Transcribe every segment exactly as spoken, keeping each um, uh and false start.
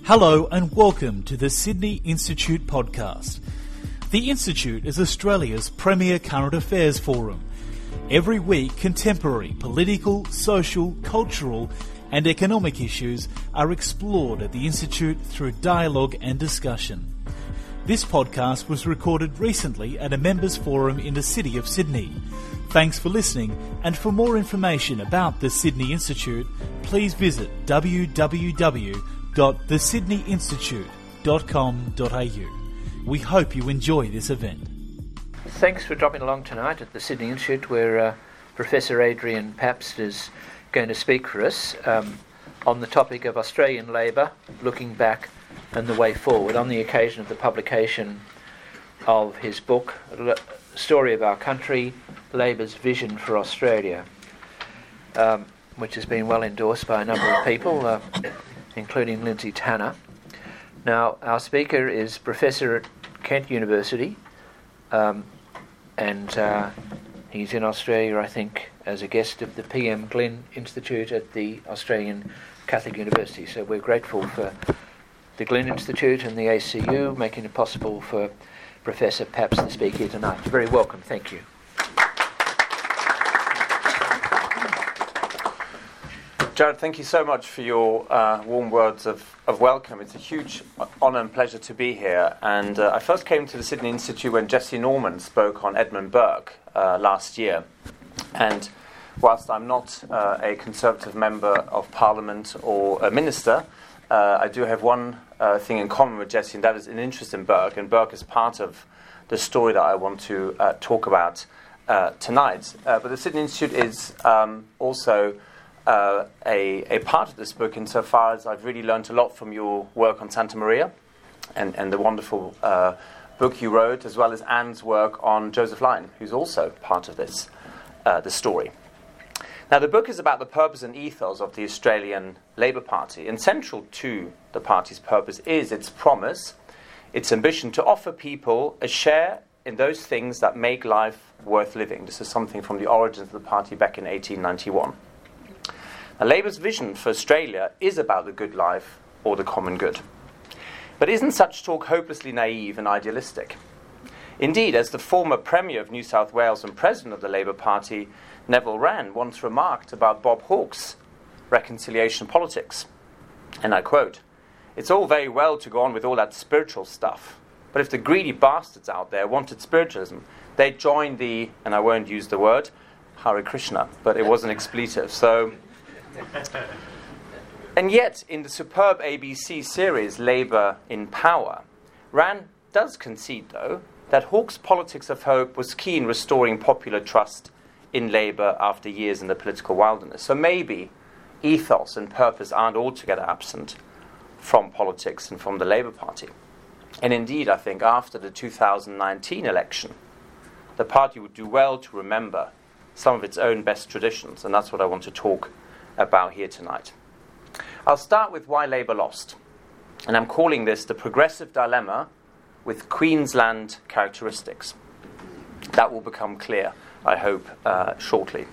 Hello and welcome to the Sydney Institute podcast. The Institute is Australia's premier current affairs forum. Every week, contemporary political, social, cultural and economic issues are explored at the Institute through dialogue and discussion. This podcast was recorded recently at a members' forum in the City of Sydney. Thanks for listening, and for more information about the Sydney Institute, please visit w w w dot the sydney institute dot com dot a u. We hope you enjoy this event. Thanks for dropping along tonight at the Sydney Institute, where uh, Professor Adrian Pabst is going to speak for us um, on the topic of Australian Labor, looking back and the way forward, on the occasion of the publication of his book, Story of Our Country, Labor's Vision for Australia, um, which has been well endorsed by a number of people, uh, including Lindsay Tanner. Now, our speaker is Professor at Kent University, um, and uh, he's in Australia, I think, as a guest of the P M Glynn Institute at the Australian Catholic University. So we're grateful for the Glynn Institute and the A C U making it possible for Professor Pabst to speak here tonight. Very welcome, thank you. Jared, thank you so much for your uh, warm words of, of welcome. It's a huge honour and pleasure to be here. And uh, I first came to the Sydney Institute when Jesse Norman spoke on Edmund Burke uh, last year. And whilst I'm not uh, a Conservative member of Parliament or a minister, uh, I do have one uh, thing in common with Jesse, and that is an interest in Burke. And Burke is part of the story that I want to uh, talk about uh, tonight. Uh, but the Sydney Institute is um, also Uh, a, a part of this book insofar as I've really learned a lot from your work on Santa Maria and, and the wonderful uh, book you wrote, as well as Anne's work on Joseph Lyne, who's also part of this uh, the story. Now, the book is about the purpose and ethos of the Australian Labor Party, and central to the party's purpose is its promise, its ambition to offer people a share in those things that make life worth living. This is something from the origins of the party back in eighteen ninety-one. Now, Labour's vision for Australia is about the good life or the common good. But isn't such talk hopelessly naive and idealistic? Indeed, as the former Premier of New South Wales and President of the Labour Party, Neville Wran, once remarked about Bob Hawke's reconciliation politics, and I quote, "It's all very well to go on with all that spiritual stuff, but if the greedy bastards out there wanted spiritualism, they'd join the," and I won't use the word, Hare Krishna, but it was an expletive, so... And yet, in the superb A B C series Labour in Power, Wran does concede, though, that Hawke's politics of hope was key in restoring popular trust in Labour after years in the political wilderness. So maybe ethos and purpose aren't altogether absent from politics and from the Labour Party. And indeed, I think after the two thousand nineteen election, the party would do well to remember some of its own best traditions, and that's what I want to talk about here tonight. I'll start with why Labour lost, and I'm calling this the progressive dilemma with Queensland characteristics. That will become clear, I hope, uh, shortly.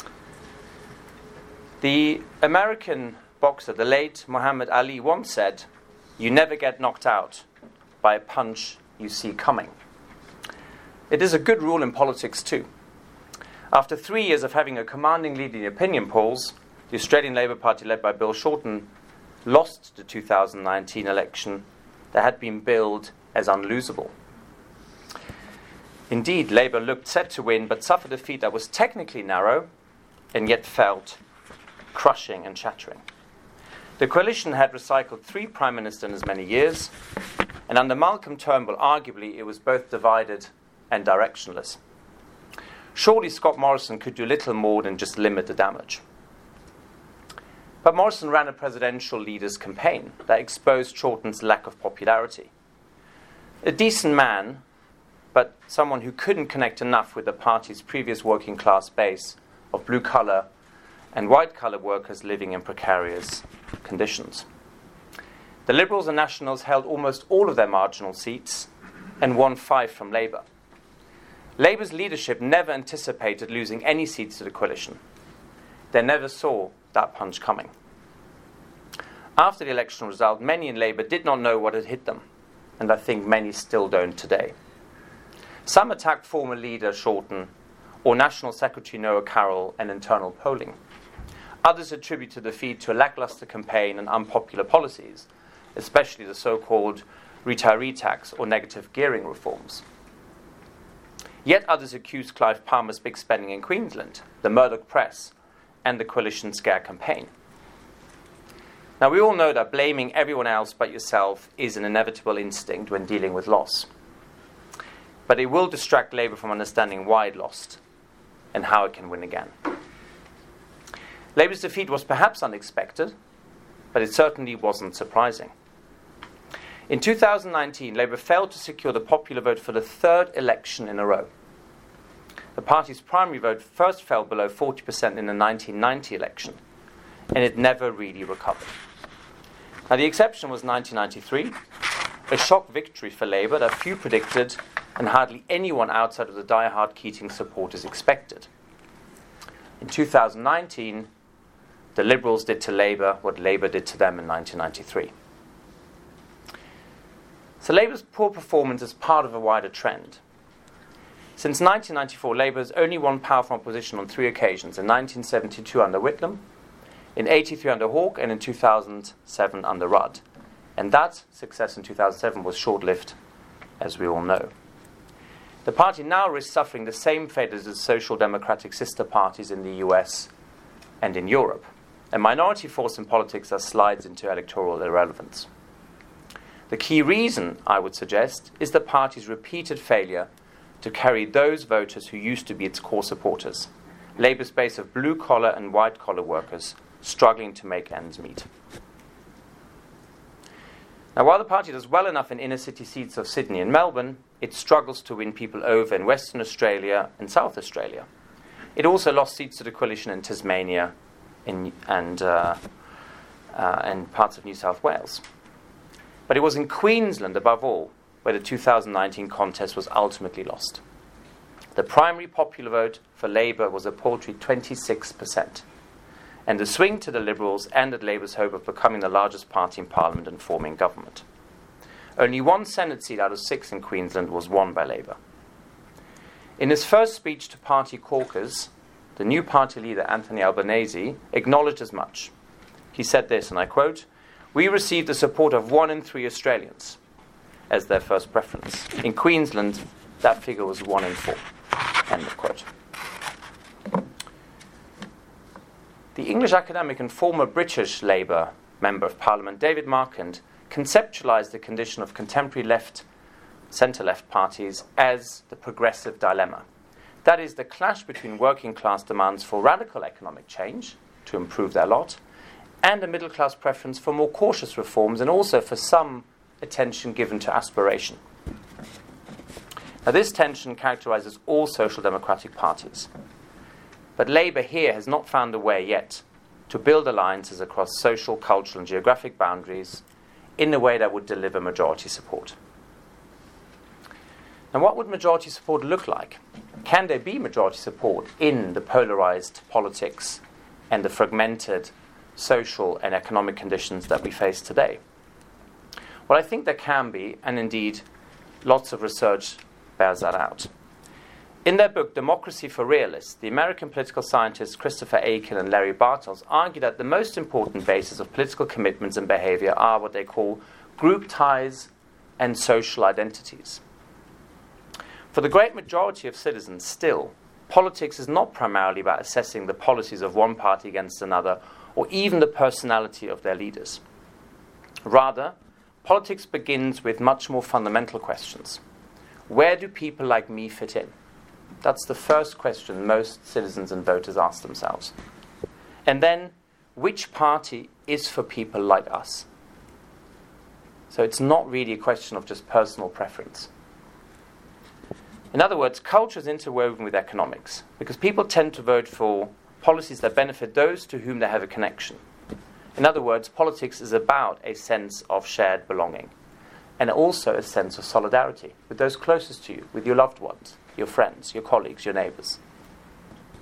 The American boxer, the late Muhammad Ali, once said, "You never get knocked out by a punch you see coming." It is a good rule in politics too. After three years of having a commanding lead in the opinion polls, the Australian Labor Party, led by Bill Shorten, lost the two thousand nineteen election that had been billed as unlosable. Indeed, Labour looked set to win, but suffered a defeat that was technically narrow and yet felt crushing and shattering. The coalition had recycled three prime ministers in as many years, and under Malcolm Turnbull, arguably, it was both divided and directionless. Surely Scott Morrison could do little more than just limit the damage. But Morrison ran a presidential leader's campaign that exposed Shorten's lack of popularity. A decent man, but someone who couldn't connect enough with the party's previous working class base of blue-collar and white-collar workers living in precarious conditions. The Liberals and Nationals held almost all of their marginal seats and won five from Labour. Labour's leadership never anticipated losing any seats to the coalition. They never saw that punch coming. After the election result, many in Labour did not know what had hit them, and I think many still don't today. Some attacked former leader Shorten or National Secretary Noah Carroll and internal polling. Others attribute the defeat to a lacklustre campaign and unpopular policies, especially the so-called retiree tax or negative gearing reforms. Yet others accuse Clive Palmer's big spending in Queensland, the Murdoch press, and the coalition scare campaign. Now, we all know that blaming everyone else but yourself is an inevitable instinct when dealing with loss. But it will distract Labour from understanding why it lost and how it can win again. Labour's defeat was perhaps unexpected, but it certainly wasn't surprising. In two thousand nineteen, Labour failed to secure the popular vote for the third election in a row. The party's primary vote first fell below forty percent in the nineteen ninety election, and it never really recovered. Now, the exception was nineteen ninety-three, a shock victory for Labour that few predicted and hardly anyone outside of the die-hard Keating supporters expected. In two thousand nineteen, the Liberals did to Labour what Labour did to them in nineteen ninety-three. So Labour's poor performance is part of a wider trend. Since nineteen ninety-four, Labour has only won power from opposition on three occasions: in nineteen seventy-two under Whitlam, in eighty-three under Hawke, and in two thousand seven under Rudd. And that success in two thousand seven was short-lived, as we all know. The party now risks suffering the same fate as its social democratic sister parties in the U S and in Europe. A minority force in politics that slides into electoral irrelevance. The key reason, I would suggest, is the party's repeated failure to carry those voters who used to be its core supporters, Labour's base of blue-collar and white-collar workers struggling to make ends meet. Now, while the party does well enough in inner-city seats of Sydney and Melbourne, it struggles to win people over in Western Australia and South Australia. It also lost seats to the coalition in Tasmania in, and, uh, uh, and parts of New South Wales. But it was in Queensland, above all, where the two thousand nineteen contest was ultimately lost. The primary popular vote for Labour was a paltry twenty-six percent, and the swing to the Liberals ended Labour's hope of becoming the largest party in Parliament and forming government. Only one Senate seat out of six in Queensland was won by Labour. In his first speech to party caucus, the new party leader, Anthony Albanese, acknowledged as much. He said this, and I quote, "We received the support of one in three Australians as their first preference. In Queensland, that figure was one in four." End of quote. The English academic and former British Labour Member of Parliament, David Marquand, conceptualised the condition of contemporary left, centre-left parties as the progressive dilemma. That is, the clash between working-class demands for radical economic change to improve their lot and a middle-class preference for more cautious reforms and also for some attention given to aspiration. Now, this tension characterises all social democratic parties. But Labour here has not found a way yet to build alliances across social, cultural and geographic boundaries in a way that would deliver majority support. Now, what would majority support look like? Can there be majority support in the polarised politics and the fragmented social and economic conditions that we face today? Well, I think there can be, and indeed lots of research bears that out. In their book, Democracy for Realists, the American political scientists Christopher Aiken and Larry Bartels argue that the most important basis of political commitments and behaviour are what they call group ties and social identities. For the great majority of citizens, still, politics is not primarily about assessing the policies of one party against another or even the personality of their leaders. Rather, politics begins with much more fundamental questions. Where do people like me fit in? That's the first question most citizens and voters ask themselves. And then, which party is for people like us? So it's not really a question of just personal preference. In other words, culture is interwoven with economics, because people tend to vote for policies that benefit those to whom they have a connection. In other words, politics is about a sense of shared belonging, and also a sense of solidarity with those closest to you, with your loved ones, your friends, your colleagues, your neighbours.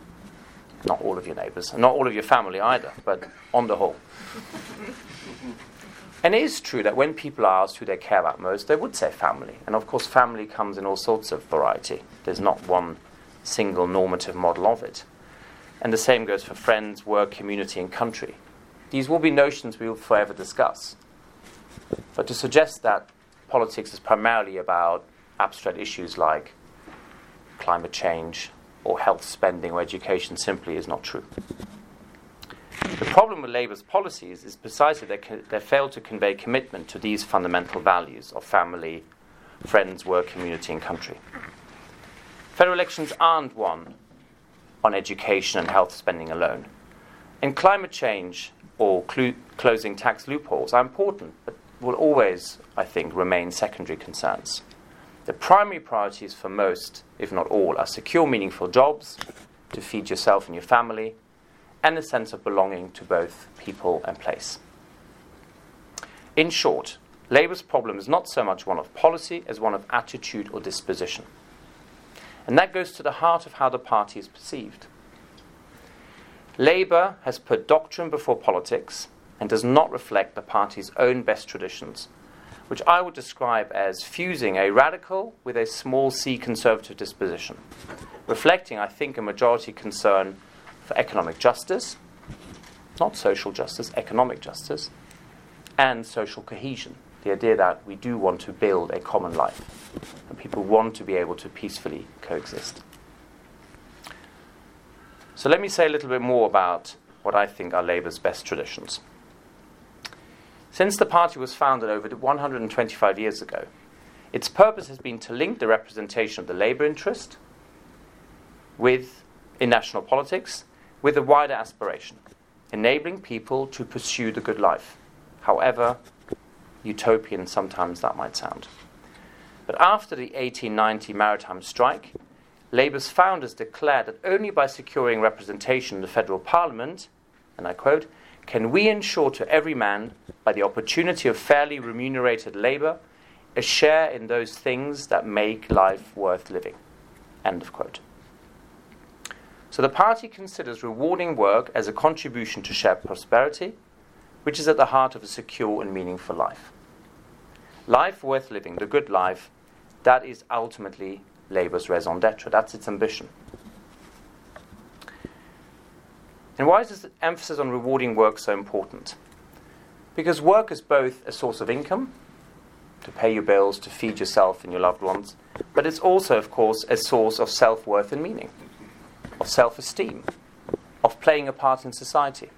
Not all of your neighbours, and not all of your family either, but on the whole. And it is true that when people are asked who they care about most, they would say family. And of course, family comes in all sorts of variety. There's not one single normative model of it. And the same goes for friends, work, community, and country. These will be notions we will forever discuss. But to suggest that politics is primarily about abstract issues like climate change or health spending or education simply is not true. The problem with Labour's policies is precisely that they, they fail to convey commitment to these fundamental values of family, friends, work, community, and country. Federal elections aren't won on education and health spending alone. And climate change or clu- closing tax loopholes are important, but will always, I think, remain secondary concerns. The primary priorities for most, if not all, are secure, meaningful jobs to feed yourself and your family, and a sense of belonging to both people and place. In short, Labour's problem is not so much one of policy as one of attitude or disposition. And that goes to the heart of how the party is perceived. Labour has put doctrine before politics and does not reflect the party's own best traditions, which I would describe as fusing a radical with a small c conservative disposition, reflecting, I think, a majority concern for economic justice, not social justice, economic justice, and social cohesion, the idea that we do want to build a common life, and people want to be able to peacefully coexist. So let me say a little bit more about what I think are Labour's best traditions. Since the party was founded over one hundred twenty-five years ago, its purpose has been to link the representation of the Labour interest with, in national politics, with a wider aspiration, enabling people to pursue the good life, however utopian sometimes that might sound. But after the eighteen ninety maritime strike, Labour's founders declared that only by securing representation in the federal parliament, and I quote, can we ensure to every man, by the opportunity of fairly remunerated labour, a share in those things that make life worth living. End of quote. So the party considers rewarding work as a contribution to shared prosperity, which is at the heart of a secure and meaningful life. Life worth living, the good life, that is ultimately Labour's raison d'etre. That's its ambition. And why is this emphasis on rewarding work so important? Because work is both a source of income, to pay your bills, to feed yourself and your loved ones, but it's also, of course, a source of self-worth and meaning, of self-esteem, of playing a part in society.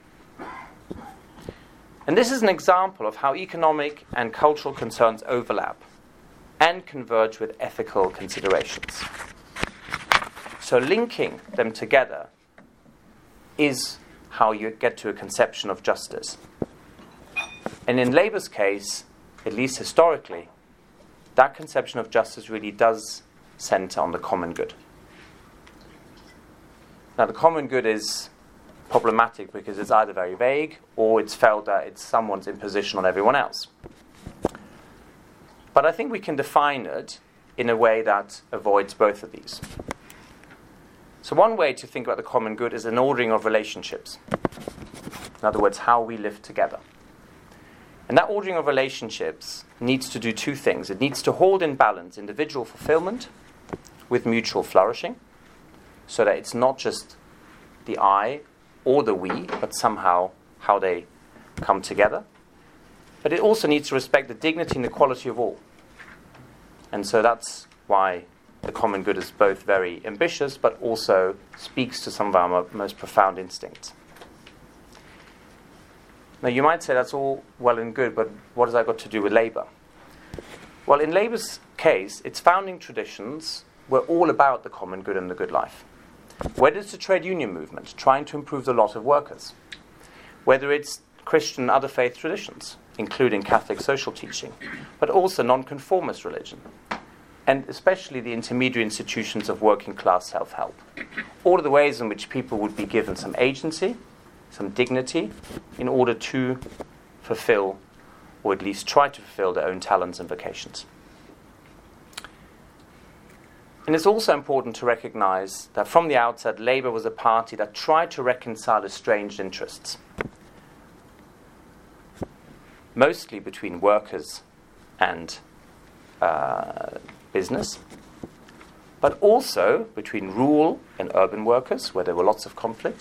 And this is an example of how economic and cultural concerns overlap and converge with ethical considerations. So linking them together is how you get to a conception of justice. And in Labour's case, at least historically, that conception of justice really does centre on the common good. Now, the common good is problematic because it's either very vague or it's felt that it's someone's imposition on everyone else. But I think we can define it in a way that avoids both of these. So one way to think about the common good is an ordering of relationships. In other words, how we live together. And that ordering of relationships needs to do two things. It needs to hold in balance individual fulfillment with mutual flourishing, so that it's not just the I or the we, but somehow how they come together. But it also needs to respect the dignity and the quality of all. And so that's why the common good is both very ambitious, but also speaks to some of our mo- most profound instincts. Now, you might say that's all well and good, but what has that got to do with Labour? Well, in Labour's case, its founding traditions were all about the common good and the good life. Whether it's the trade union movement, trying to improve the lot of workers, whether it's Christian and other faith traditions, including Catholic social teaching, but also nonconformist religion, and especially the intermediary institutions of working class self-help. All of the ways in which people would be given some agency, some dignity, in order to fulfill, or at least try to fulfill, their own talents and vocations. And it's also important to recognize that from the outset, Labour was a party that tried to reconcile estranged interests. mostly between workers and uh, business, but also between rural and urban workers, where there were lots of conflict,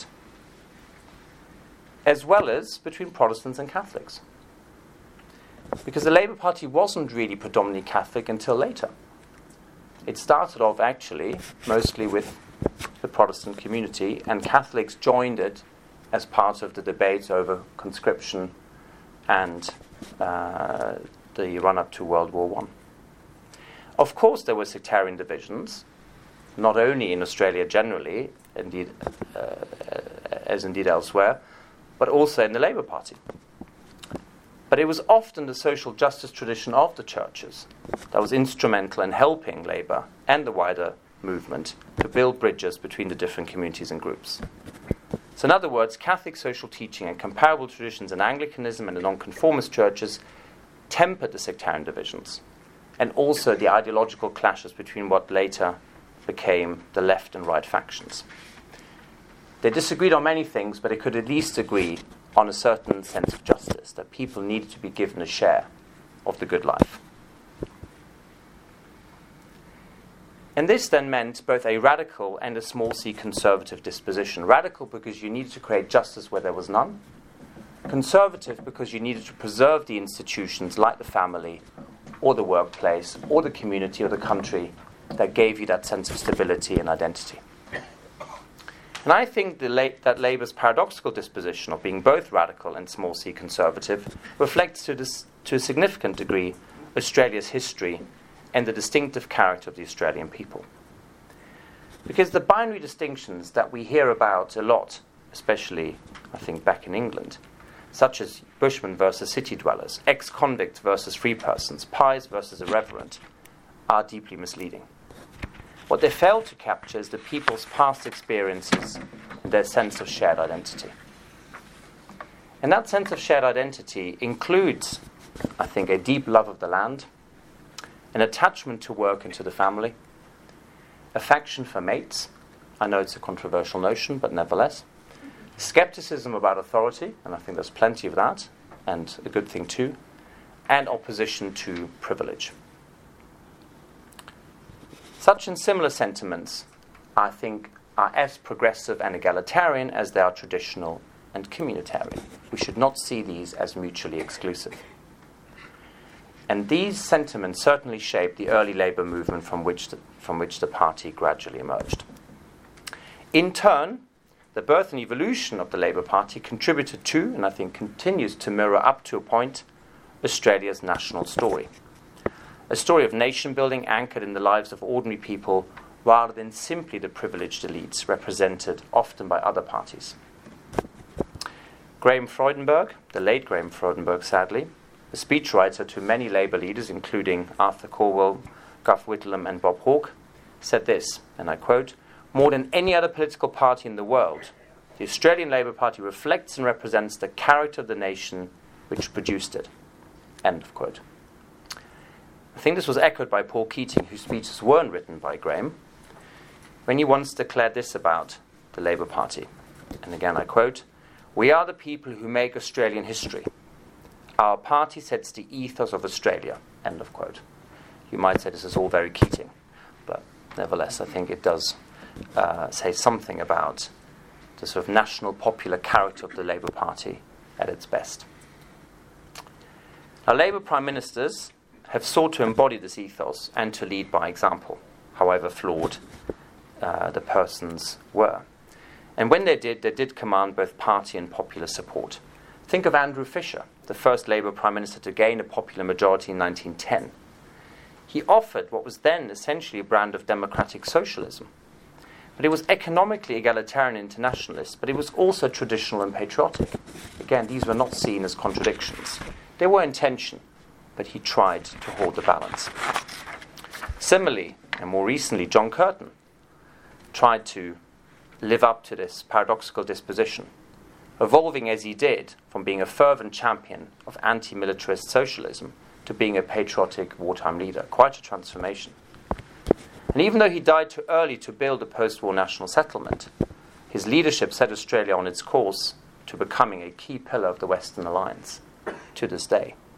as well as between Protestants and Catholics. Because the Labour Party wasn't really predominantly Catholic until later. It started off actually mostly with the Protestant community, and Catholics joined it as part of the debates over conscription and uh, the run-up to World War One. Of course, there were sectarian divisions, not only in Australia generally, indeed, uh, as indeed elsewhere, but also in the Labour Party. But it was often the social justice tradition of the churches that was instrumental in helping Labour and the wider movement to build bridges between the different communities and groups. So in other words, Catholic social teaching and comparable traditions in Anglicanism and the nonconformist churches tempered the sectarian divisions, and also the ideological clashes between what later became the left and right factions. They disagreed on many things, but they could at least agree on a certain sense of justice, that people needed to be given a share of the good life. And this then meant both a radical and a small c conservative disposition. Radical because you needed to create justice where there was none. Conservative because you needed to preserve the institutions like the family or the workplace or the community or the country that gave you that sense of stability and identity. And I think the la- that Labour's paradoxical disposition of being both radical and small c conservative reflects to, this, to a significant degree Australia's history and the distinctive character of the Australian people. Because the binary distinctions that we hear about a lot, especially, I think, back in England, such as Bushmen versus city dwellers, ex-convicts versus free persons, pious versus irreverent, are deeply misleading. What they fail to capture is the people's past experiences and their sense of shared identity. And that sense of shared identity includes, I think, a deep love of the land, an attachment to work and to the family, affection for mates, I know it's a controversial notion, but nevertheless, skepticism about authority, and I think there's plenty of that, and a good thing too, and opposition to privilege. Such and similar sentiments, I think, are as progressive and egalitarian as they are traditional and communitarian. We should not see these as mutually exclusive. And these sentiments certainly shaped the early Labour movement from which the, from which the party gradually emerged. In turn, the birth and evolution of the Labour Party contributed to, and I think continues to mirror up to a point, Australia's national story. A story of nation-building anchored in the lives of ordinary people rather than simply the privileged elites represented often by other parties. Graham Freudenberg, the late Graham Freudenberg sadly, a speechwriter to many Labour leaders including Arthur Calwell, Gough Whitlam and Bob Hawke, said this, and I quote, "More than any other political party in the world, the Australian Labour Party reflects and represents the character of the nation which produced it." End of quote. I think this was echoed by Paul Keating, whose speeches weren't written by Graham, when he once declared this about the Labour Party. And again I quote, "We are the people who make Australian history. Our party sets the ethos of Australia." End of quote. You might say this is all very Keating, but nevertheless I think it does uh, say something about the sort of national popular character of the Labour Party at its best. Now, Labour Prime Ministers have sought to embody this ethos and to lead by example, however flawed uh, the persons were. And when they did, they did command both party and popular support. Think of Andrew Fisher, the first Labour Prime Minister to gain a popular majority in nineteen ten. He offered what was then essentially a brand of democratic socialism. But it was economically egalitarian and internationalist, but it was also traditional and patriotic. Again, these were not seen as contradictions. They were in tension, but he tried to hold the balance. Similarly, and more recently, John Curtin tried to live up to this paradoxical disposition, evolving as he did from being a fervent champion of anti-militarist socialism to being a patriotic wartime leader. Quite a transformation. And even though he died too early to build a post-war national settlement, his leadership set Australia on its course to becoming a key pillar of the Western Alliance to this day.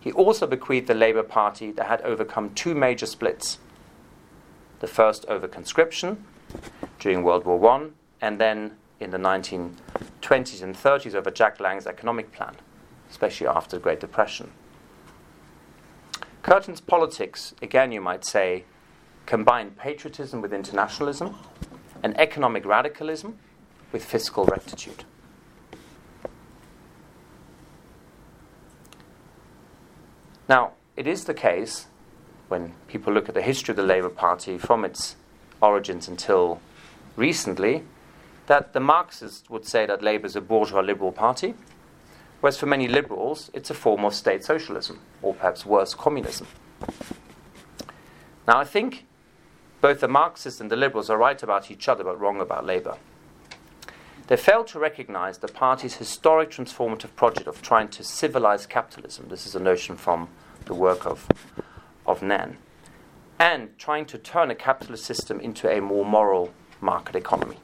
he also bequeathed the Labour Party that had overcome two major splits. The first over conscription during World War One, and then in the nineteen twenties and thirties over Jack Lang's economic plan, especially after the Great Depression. Curtin's politics, again you might say, combined patriotism with internationalism and economic radicalism with fiscal rectitude. Now, it is the case, when people look at the history of the Labour Party from its origins until recently, that the Marxists would say that Labour is a bourgeois liberal party, whereas for many liberals it's a form of state socialism, or perhaps worse, communism. Now, I think both the Marxists and the liberals are right about each other, but wrong about Labour. They fail to recognize the party's historic transformative project of trying to civilize capitalism. This is a notion from the work of, of Nen. And trying to turn a capitalist system into a more moral market economy.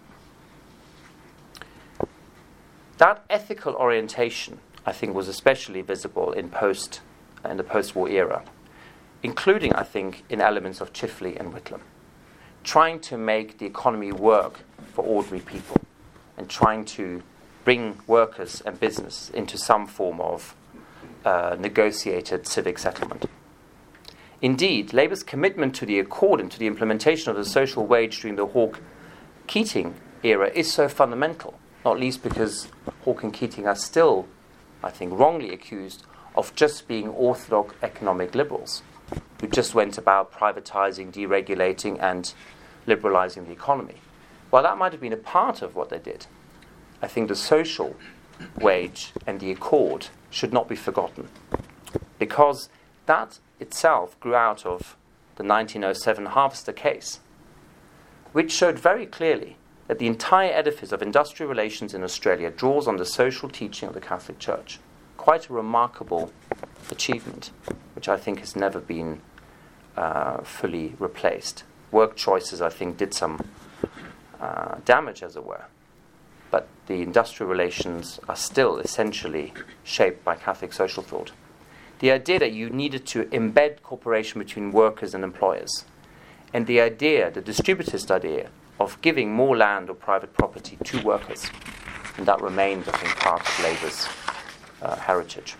That ethical orientation, I think, was especially visible in post in the post-war era, including, I think, in elements of Chifley and Whitlam, trying to make the economy work for ordinary people and trying to bring workers and business into some form of uh, negotiated civic settlement. Indeed, Labour's commitment to the Accord and to the implementation of the social wage during the Hawke-Keating era is so fundamental, not least because Hawke and Keating are still, I think, wrongly accused of just being orthodox economic liberals who just went about privatizing, deregulating, and liberalizing the economy. While that might have been a part of what they did, I think the social wage and the Accord should not be forgotten, because that itself grew out of the nineteen oh seven Harvester case, which showed very clearly that the entire edifice of industrial relations in Australia draws on the social teaching of the Catholic Church. Quite a remarkable achievement, which I think has never been uh, fully replaced. Work choices, I think, did some uh, damage, as it were, but the industrial relations are still essentially shaped by Catholic social thought. The idea that you needed to embed cooperation between workers and employers, and the idea, the distributist idea, of giving more land or private property to workers, and that remains, I think, part of Labour's uh, heritage.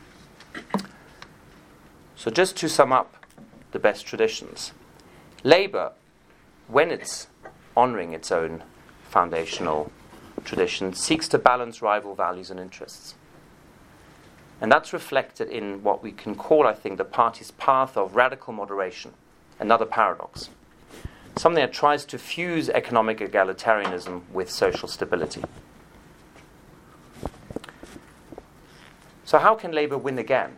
So just to sum up the best traditions, Labour, when it's honouring its own foundational tradition, seeks to balance rival values and interests. And that's reflected in what we can call, I think, the party's path of radical moderation, another paradox. Something that tries to fuse economic egalitarianism with social stability. So how can Labour win again?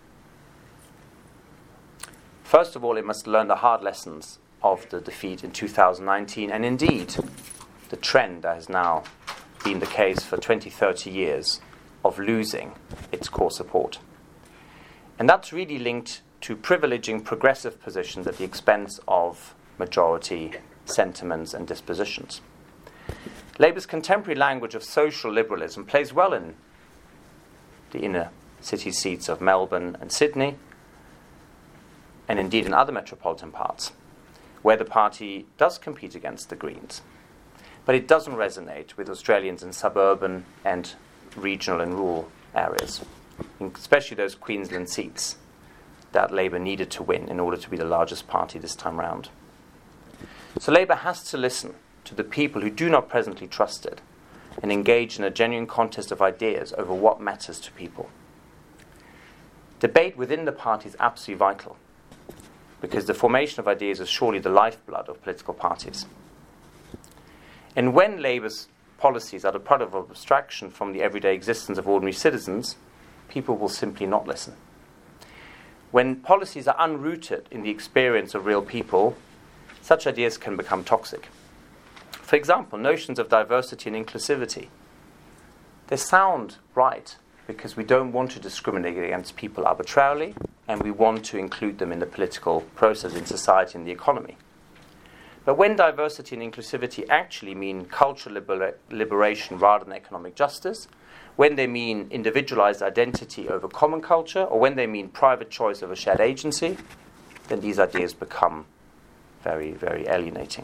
First of all, it must learn the hard lessons of the defeat in two thousand nineteen, and indeed the trend that has now been the case for twenty, thirty years of losing its core support. And that's really linked to privileging progressive positions at the expense of majority sentiments and dispositions. Labour's contemporary language of social liberalism plays well in the inner city seats of Melbourne and Sydney, and indeed in other metropolitan parts, where the party does compete against the Greens. But it doesn't resonate with Australians in suburban and regional and rural areas, especially those Queensland seats that Labour needed to win in order to be the largest party this time round. So Labour has to listen to the people who do not presently trust it and engage in a genuine contest of ideas over what matters to people. Debate within the party is absolutely vital, because the formation of ideas is surely the lifeblood of political parties. And when Labour's policies are the product of abstraction from the everyday existence of ordinary citizens, people will simply not listen. When policies are unrooted in the experience of real people, such ideas can become toxic. For example, notions of diversity and inclusivity. They sound right because we don't want to discriminate against people arbitrarily, and we want to include them in the political process, in society and the economy. But when diversity and inclusivity actually mean cultural libera- liberation rather than economic justice, when they mean individualized identity over common culture, or when they mean private choice over shared agency, then these ideas become very, very alienating.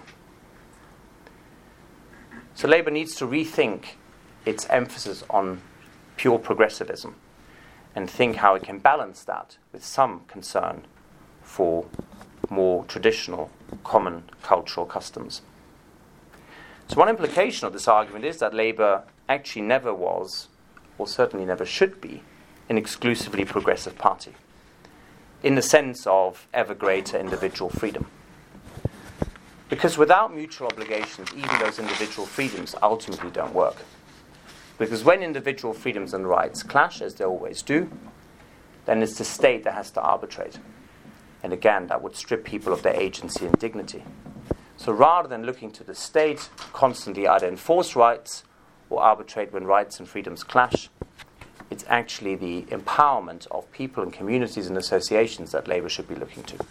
So Labour needs to rethink its emphasis on pure progressivism and think how it can balance that with some concern for more traditional, common cultural customs. So one implication of this argument is that Labour actually never was, or certainly never should be, an exclusively progressive party, in the sense of ever greater individual freedom. Because without mutual obligations, even those individual freedoms ultimately don't work. Because when individual freedoms and rights clash, as they always do, then it's the state that has to arbitrate. And again, that would strip people of their agency and dignity. So rather than looking to the state constantly either enforce rights or arbitrate when rights and freedoms clash, it's actually the empowerment of people and communities and associations that Labour should be looking to.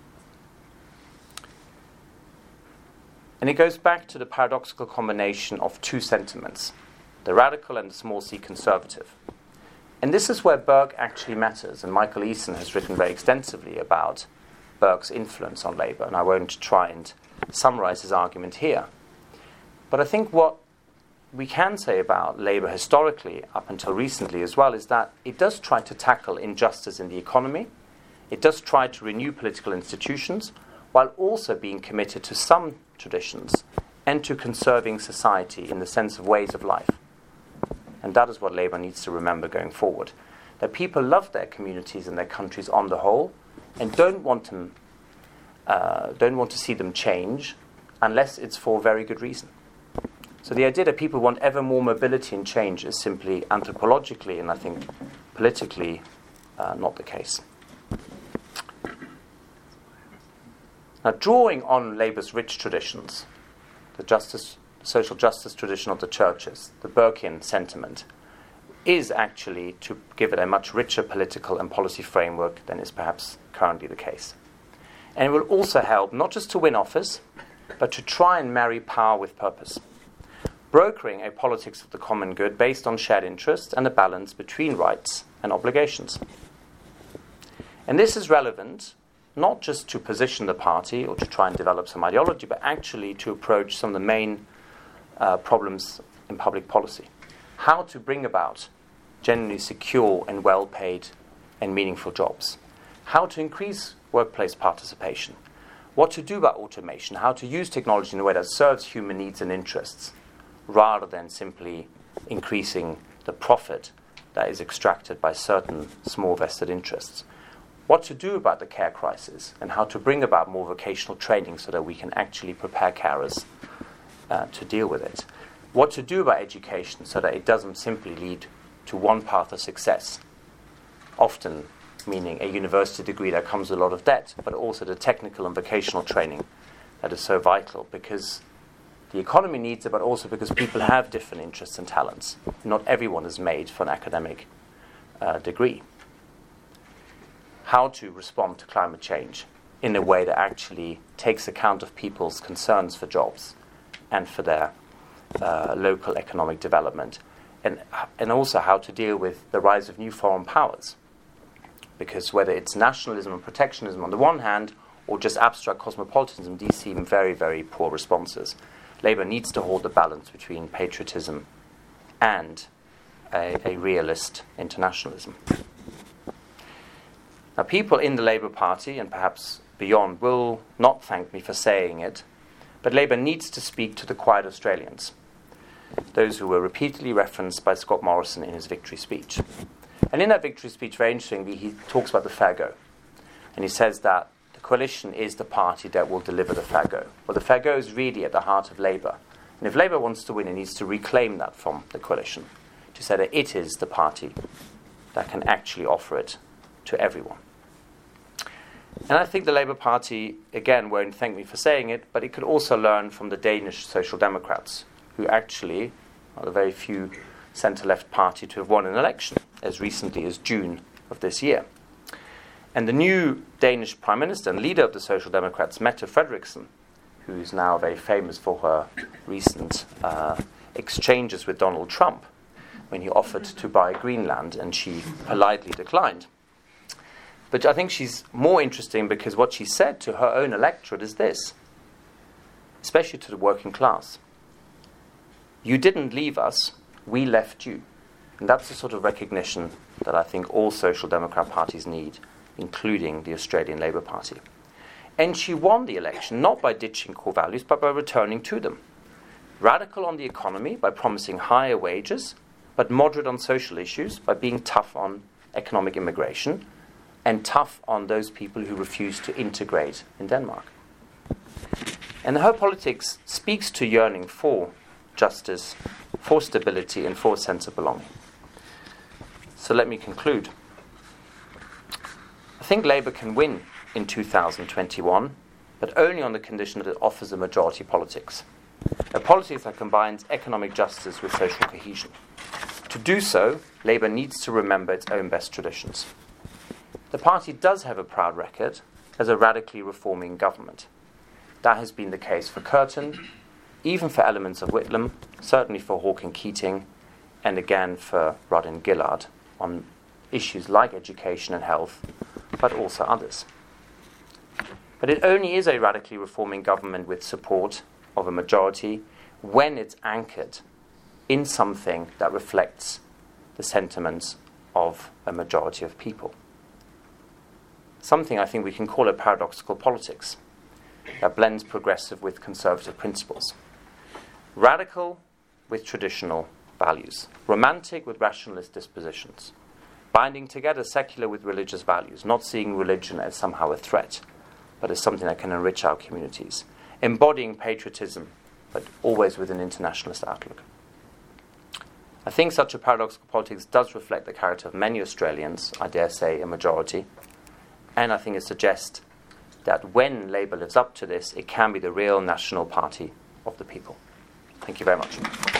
And it goes back to the paradoxical combination of two sentiments, the radical and the small c conservative. And this is where Burke actually matters, and Michael Eason has written very extensively about Burke's influence on Labour, and I won't try and summarize his argument here. But I think what we can say about Labour historically, up until recently as well, is that it does try to tackle injustice in the economy, it does try to renew political institutions, while also being committed to some traditions and to conserving society in the sense of ways of life. And that is what Labour needs to remember going forward. That people love their communities and their countries on the whole and don't want them, uh, don't want to see them change unless it's for a very good reason. So the idea that people want ever more mobility and change is simply anthropologically and I think politically uh, not the case. Now, drawing on Labour's rich traditions, the justice social justice tradition of the churches, the Burkean sentiment, is actually to give it a much richer political and policy framework than is perhaps currently the case. And it will also help not just to win office, but to try and marry power with purpose, brokering a politics of the common good based on shared interests and a balance between rights and obligations. And this is relevant not just to position the party or to try and develop some ideology, but actually to approach some of the main Uh, problems in public policy. How to bring about genuinely secure and well-paid and meaningful jobs. How to increase workplace participation. What to do about automation. How to use technology in a way that serves human needs and interests, rather than simply increasing the profit that is extracted by certain small vested interests. What to do about the care crisis and how to bring about more vocational training so that we can actually prepare carers Uh, to deal with it. What to do about education so that it doesn't simply lead to one path of success, often meaning a university degree that comes with a lot of debt, but also the technical and vocational training that is so vital because the economy needs it, but also because people have different interests and talents. Not everyone is made for an academic uh, degree. How to respond to climate change in a way that actually takes account of people's concerns for jobs and for their uh, local economic development, and and also how to deal with the rise of new foreign powers. Because whether it's nationalism and protectionism on the one hand, or just abstract cosmopolitanism, these seem very, very poor responses. Labour needs to hold the balance between patriotism and a, a realist internationalism. Now, people in the Labour Party, and perhaps beyond, will not thank me for saying it, but Labour needs to speak to the quiet Australians, those who were repeatedly referenced by Scott Morrison in his victory speech. And in that victory speech, very interestingly, he talks about the fair go. And he says that the coalition is the party that will deliver the fair go. Well, the fair go is really at the heart of Labour. And if Labour wants to win, it needs to reclaim that from the coalition, to say that it is the party that can actually offer it to everyone. And I think the Labour Party, again, won't thank me for saying it, but it could also learn from the Danish Social Democrats, who actually are the very few centre-left party to have won an election as recently as June of this year. And the new Danish Prime Minister and leader of the Social Democrats, Mette Frederiksen, who's now very famous for her recent uh, exchanges with Donald Trump when he offered to buy Greenland and she politely declined. But I think she's more interesting because what she said to her own electorate is this, especially to the working class. You didn't leave us, we left you. And that's the sort of recognition that I think all social democrat parties need, including the Australian Labour Party. And she won the election not by ditching core values, but by returning to them. Radical on the economy by promising higher wages, but moderate on social issues by being tough on economic immigration, and tough on those people who refuse to integrate in Denmark. And her politics speaks to yearning for justice, for stability, and for a sense of belonging. So let me conclude. I think Labour can win in two thousand twenty-one, but only on the condition that it offers a majority politics. A politics that combines economic justice with social cohesion. To do so, Labour needs to remember its own best traditions. The party does have a proud record as a radically reforming government. That has been the case for Curtin, even for elements of Whitlam, certainly for Hawke and Keating, and again for Rudd and Gillard on issues like education and health, but also others. But it only is a radically reforming government with support of a majority when it's anchored in something that reflects the sentiments of a majority of people. Something I think we can call a paradoxical politics that blends progressive with conservative principles. Radical with traditional values. Romantic with rationalist dispositions. Binding together secular with religious values, not seeing religion as somehow a threat, but as something that can enrich our communities. Embodying patriotism, but always with an internationalist outlook. I think such a paradoxical politics does reflect the character of many Australians, I dare say a majority, and I think it suggests that when Labour lives up to this, it can be the real national party of the people. Thank you very much.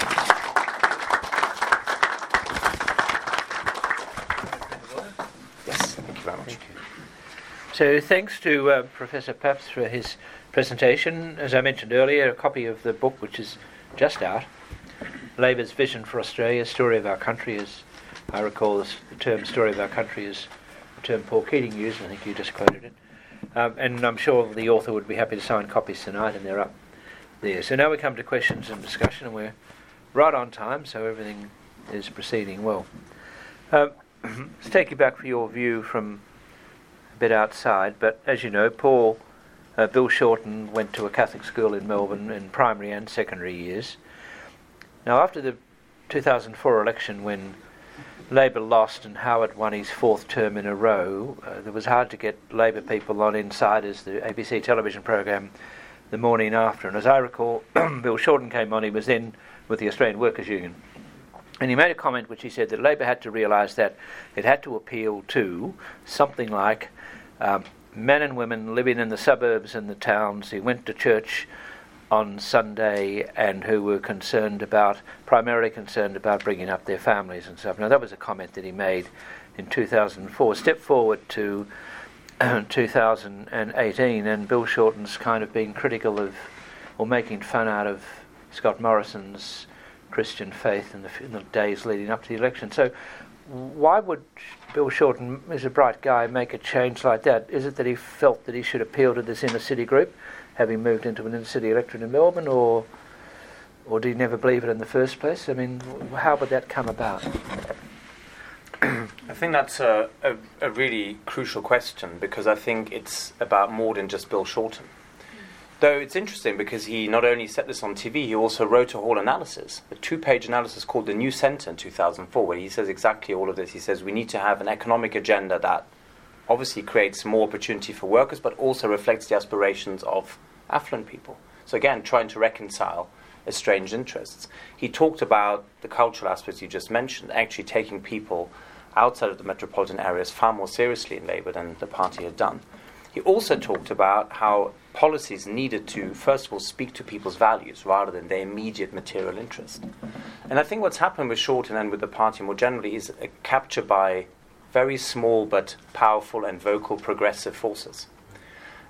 Yes, thank you very much. Thank you. So thanks to uh, Professor Pabst for his presentation. As I mentioned earlier, a copy of the book which is just out, Labour's Vision for Australia, Story of Our Country, as I recall this, the term Story of Our Country is a term Paul Keating used, I think you just quoted it. Um, and I'm sure the author would be happy to sign copies tonight, and they're up there. So now we come to questions and discussion, and we're right on time, so everything is proceeding well. Um, let's take you back for your view from a bit outside, but as you know, Paul, uh, Bill Shorten went to a Catholic school in Melbourne in primary and secondary years. Now, after the two thousand four election, when Labour lost and Howard won his fourth term in a row, uh, it was hard to get Labour people on Insiders, the A B C television program, the morning after. And as I recall, Bill Shorten came on, he was then with the Australian Workers' Union. And he made a comment which he said that Labour had to realise that it had to appeal to something like um, men and women living in the suburbs and the towns who went to church on Sunday and who were concerned about, primarily concerned about bringing up their families and stuff. Now that was a comment that he made in two thousand four. Step forward to uh, two thousand eighteen, and Bill Shorten's kind of being critical of, or making fun out of, Scott Morrison's Christian faith in the, in the days leading up to the election. So why would Bill Shorten, who's a bright guy, make a change like that? Is it that he felt that he should appeal to this inner city group, having moved into an inner city electorate in Melbourne, or or did he never believe it in the first place? I mean, how would that come about? I think that's a, a, a really crucial question, because I think it's about more than just Bill Shorten. Though it's interesting because he not only set this on T V, he also wrote a whole analysis, a two-page analysis called The New Centre in two thousand four, where he says exactly all of this. He says we need to have an economic agenda that obviously creates more opportunity for workers, but also reflects the aspirations of affluent people. So again, trying to reconcile estranged interests. He talked about the cultural aspects you just mentioned, actually taking people outside of the metropolitan areas far more seriously in Labour than the party had done. He also talked about how policies needed to, first of all, speak to people's values rather than their immediate material interest. And I think what's happened with Shorten and with the party more generally is a capture by very small but powerful and vocal progressive forces.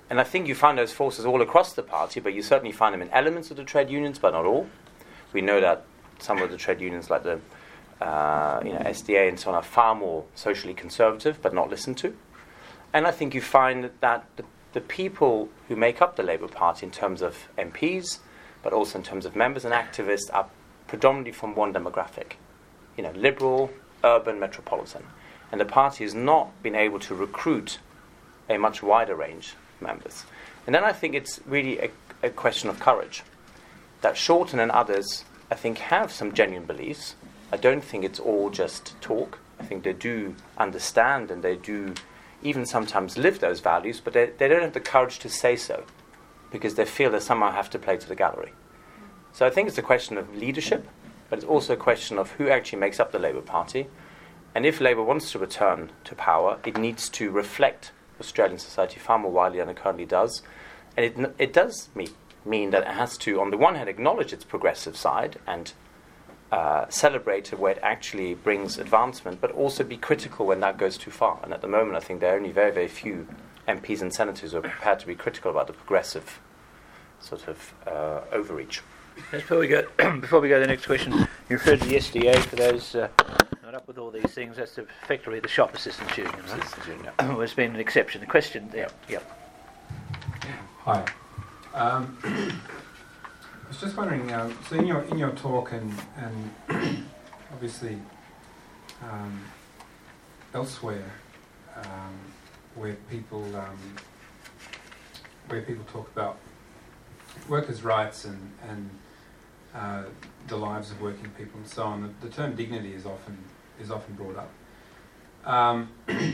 And I think you find those forces all across the party, but you certainly find them in elements of the trade unions, but not all. We know that some of the trade unions, like the uh, you know, S D A and so on, are far more socially conservative, but not listened to. And I think you find that the, the people who make up the Labour Party in terms of M Ps, but also in terms of members and activists, are predominantly from one demographic, you know, liberal, urban, metropolitan. And the party has not been able to recruit a much wider range of members. And then I think it's really a, a question of courage. That Shorten and others, I think, have some genuine beliefs. I don't think it's all just talk. I think they do understand and they do even sometimes live those values, but they, they don't have the courage to say so because they feel they somehow have to play to the gallery. So I think it's a question of leadership, but it's also a question of who actually makes up the Labour Party. And if Labour wants to return to power, it needs to reflect Australian society far more widely than it currently does. And it, it does mean, mean that it has to, on the one hand, acknowledge its progressive side and uh, celebrate it where it actually brings advancement, but also be critical when that goes too far. And at the moment, I think there are only very, very few M Ps and senators who are prepared to be critical about the progressive sort of uh, overreach. Before we go, before we go to the next question, you referred to the S D A. For those uh, not up with all these things, that's effectively the shop assistants union, right? Assistants union, yeah. Well, it's been an exception. The question there. Yep. Hi. Um, I was just wondering. Um, so in your in your talk and and obviously um, elsewhere, um, where people um, where people talk about workers' rights and and uh, the lives of working people and so on, the, the term dignity is often is often brought up. Um,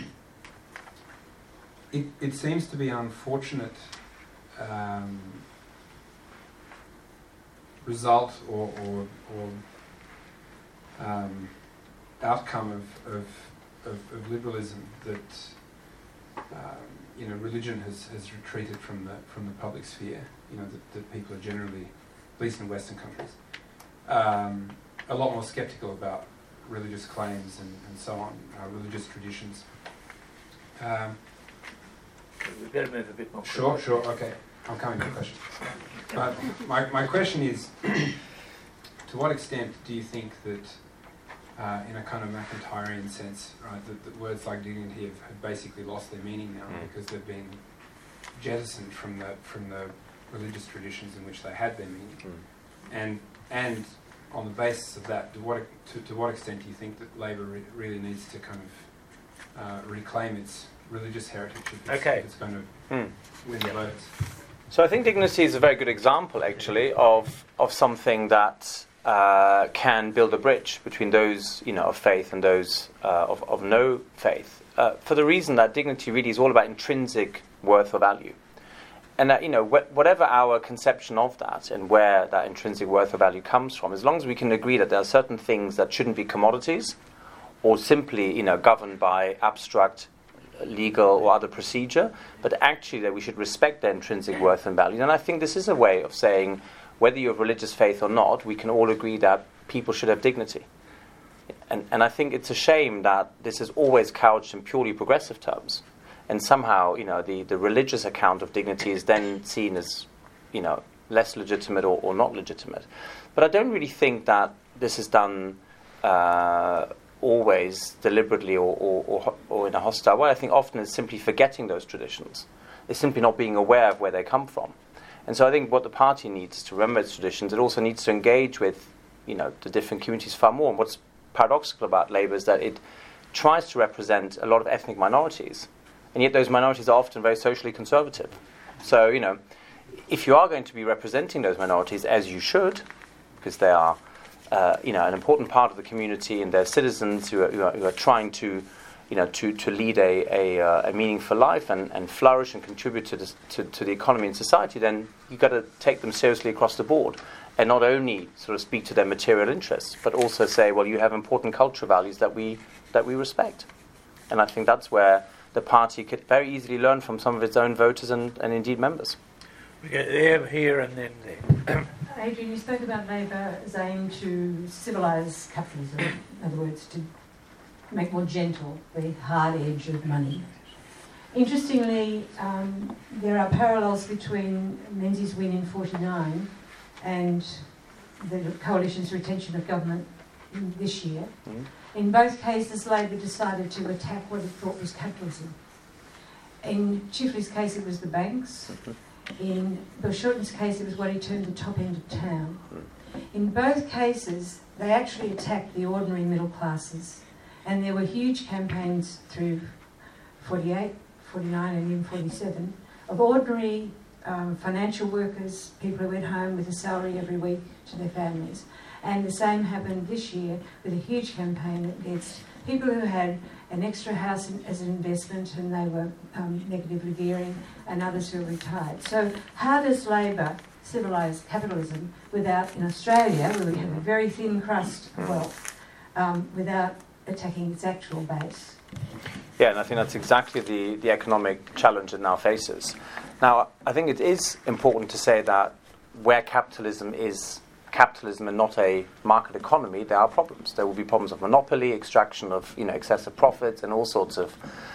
it it seems to be an unfortunate um, result or or, or um, outcome of of, of of liberalism that um, you know religion has, has retreated from the from the public sphere. You know that, that people are generally, at least in Western countries, um, a lot more sceptical about religious claims and, and so on, uh, religious traditions. Um, We've got to move a bit more. Sure, sure, okay. I'm coming to the question. But my, my question is, to what extent do you think that, uh, in a kind of McIntyrean sense, right, that, that words like dignity have, have basically lost their meaning now mm. because they've been jettisoned from the from the religious traditions in which they had their meaning, mm. and and on the basis of that, to what to, to what extent do you think that Labor re- really needs to kind of uh, reclaim its religious heritage if it's, okay. if it's going to mm. win the votes? So I think dignity is a very good example, actually, of of something that uh, can build a bridge between those, you know, of faith and those uh, of of no faith. Uh, for the reason that dignity really is all about intrinsic worth or value. And that, you know, wh- whatever our conception of that and where that intrinsic worth or value comes from, as long as we can agree that there are certain things that shouldn't be commodities or simply, you know, governed by abstract legal or other procedure, but actually that we should respect their intrinsic worth and value. And I think this is a way of saying, whether you have religious faith or not, we can all agree that people should have dignity. And, and I think it's a shame that this is always couched in purely progressive terms. And somehow, you know, the, the religious account of dignity is then seen as, you know, less legitimate or, or not legitimate. But I don't really think that this is done uh, always deliberately or, or, or, or in a hostile way. I think often it's simply forgetting those traditions. It's simply not being aware of where they come from. And so I think what the party needs is to remember its traditions. It also needs to engage with, you know, the different communities far more. And what's paradoxical about Labour is that it tries to represent a lot of ethnic minorities. And yet those minorities are often very socially conservative. So, you know, if you are going to be representing those minorities, as you should, because they are, uh, you know, an important part of the community and they're citizens who are, who are, who are trying to, you know, to, to lead a, a, uh, a meaningful life and, and flourish and contribute to, this, to, to the economy and society, then you've got to take them seriously across the board. And not only sort of speak to their material interests, but also say, well, you have important cultural values that we that we respect. And I think that's where the party could very easily learn from some of its own voters and, and indeed members. We go there, here, and then there. Adrian, you spoke about Labor's aim to civilise capitalism, in other words, to make more gentle the hard edge of money. Interestingly, um, there are parallels between Menzies' win in forty-nine and the Coalition's retention of government in this year. Mm. In both cases, Labor decided to attack what it thought was capitalism. In Chifley's case, it was the banks. In Bill Shorten's case, it was what he termed the top end of town. In both cases, they actually attacked the ordinary middle classes. And there were huge campaigns through forty-eight, forty-nine and even forty-seven of ordinary um, financial workers, people who went home with a salary every week to their families. And the same happened this year with a huge campaign against people who had an extra house in, as an investment and they were um, negatively gearing, and others who were retired. So how does Labor civilise capitalism without, in Australia, where we have a very thin crust of wealth, um, without attacking its actual base? Yeah, and I think that's exactly the, the economic challenge it now faces. Now, I think it is important to say that where capitalism is capitalism and not a market economy, there are problems. There will be problems of monopoly, extraction of you know excessive profits, and all sorts of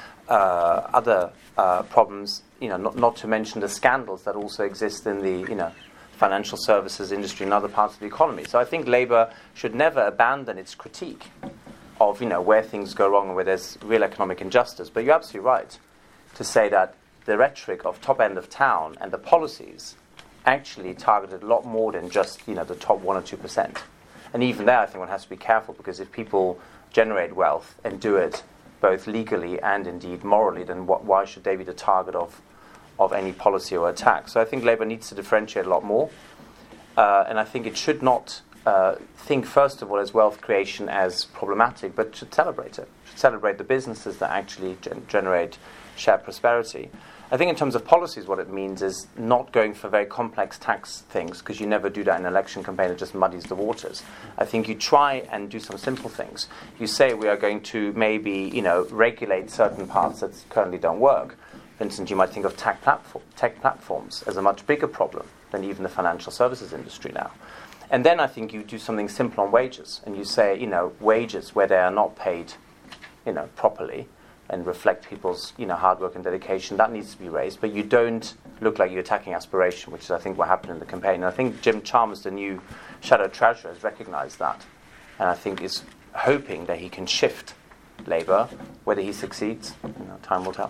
uh, other uh, problems. You know, not, not to mention the scandals that also exist in the you know financial services industry and other parts of the economy. So I think Labour should never abandon its critique of you know where things go wrong and where there's real economic injustice. But you're absolutely right to say that the rhetoric of top end of town and the policies actually targeted a lot more than just you know the top one or two percent. And even there, I think one has to be careful, because if people generate wealth and do it both legally and indeed morally, then what, why should they be the target of of any policy or attack? So I think Labour needs to differentiate a lot more, uh, and I think it should not uh, think first of all as wealth creation as problematic, but should celebrate it. Should celebrate the businesses that actually gen- generate shared prosperity. I think in terms of policies, what it means is not going for very complex tax things, because you never do that in an election campaign. It just muddies the waters. I think you try and do some simple things. You say we are going to maybe, you know, regulate certain parts that currently don't work. For instance, you might think of tech, platform, tech platforms as a much bigger problem than even the financial services industry now. And then I think you do something simple on wages, and you say, you know, wages where they are not paid, you know, properly, and reflect people's, you know, hard work and dedication, that needs to be raised. But you don't look like you're attacking aspiration, which is, I think, what happened in the campaign. And I think Jim Chalmers, the new Shadow Treasurer, has recognised that, and I think is hoping that he can shift Labour. Whether he succeeds, you know, time will tell.